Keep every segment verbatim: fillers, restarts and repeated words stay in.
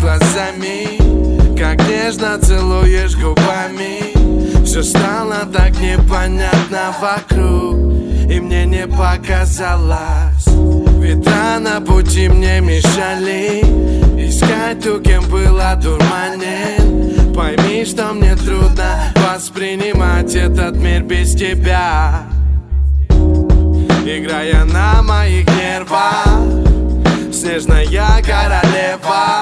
глазами, как нежно целуешь губами. Все стало так непонятно вокруг, и мне не показалось. Ветра на пути мне мешали искать ту, кем был одурманен. Пойми, что мне трудно воспринимать этот мир без тебя. Играя на моих нервах, снежная королева,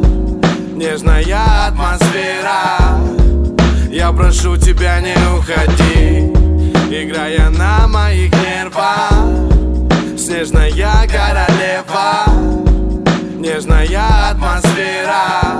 нежная атмосфера. Я прошу тебя, не уходи. Играя на моих нервах, снежная королева, нежная атмосфера.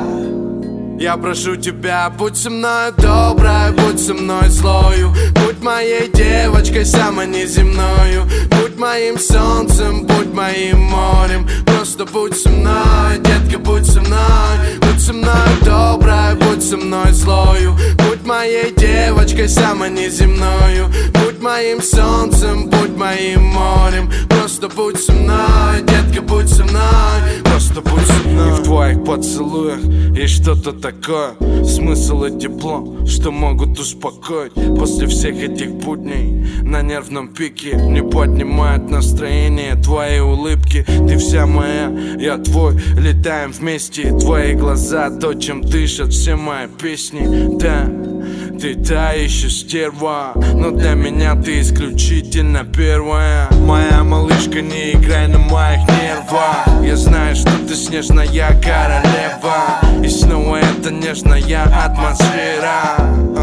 Я прошу тебя, будь со мной доброй, будь со мной злою, будь моей девочкой самой неземною, будь моим солнцем, будь моим морем. Просто будь со мной, детка, будь со мной. Будь со мной доброй, будь со мной злою, будь моей девочкой самой неземною, будь моим солнцем, будь моим морем. Просто будь со мной, детка, будь со мной. Просто будь со мной. И в твоих поцелуях есть что-то такое, смысл и тепло, что могут успокоить. После всех этих будней на нервном пике мне поднимает настроение твои улыбки. Ты вся моя, я твой, летаем вместе. Твои глаза, то, чем дышат все мои песни. Да, ты та еще стерва, но для меня ты исключительно первая. Моя малышка, не играй на моих нервах. Я знаю, что ты снежная королева, и снова это нежная атмосфера.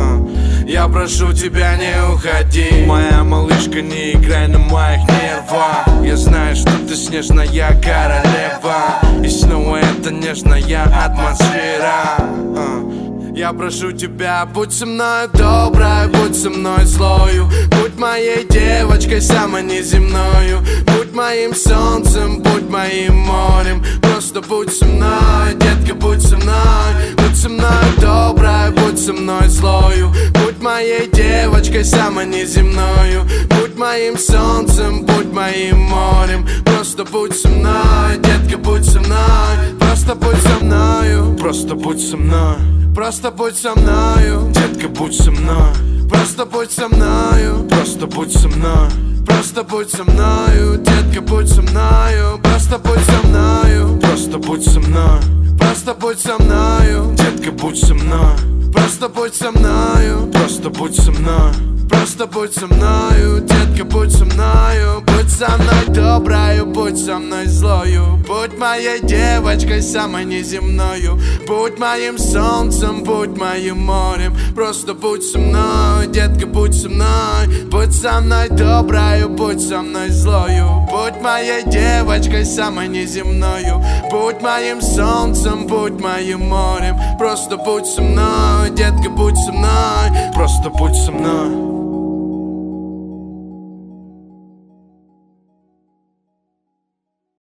Я прошу тебя, не уходи. Моя малышка, не играй на моих нервах. Я знаю, что ты снежная королева, и снова это нежная атмосфера. Я прошу тебя, будь со мной доброй, будь со мной злою, будь моей девочкой самой неземною, будь моим солнцем, будь моим морем. Просто будь со мной, детка, будь со мной. Будь со мной доброй, будь со мной злою, будь моей девочкой самой неземною, будь моим солнцем, будь моим морем. Просто будь со мной, детка, будь со мной. Просто будь со мною, просто будь со мной. Просто будь со мною, детка, будь со мной. Просто будь со мною, просто будь со мной. Просто будь со мною, детка, будь со мною. Просто будь со мною, просто будь со мной. Просто будь со мною, детка, будь со мной. Просто будь со мною, просто будь со мной. Просто будь со мною, детка, будь со мною. Будь со мной доброю, будь со мной злою, будь моей девочкой самой неземною, будь моим солнцем, будь моим морем. Просто будь со мной, детка, будь со мной. Будь со мной доброю, будь со мной злою, будь моей девочкой самой неземною, будь моим солнцем, будь моим морем. Просто будь со мной, детка, будь со мной. Просто будь со мной.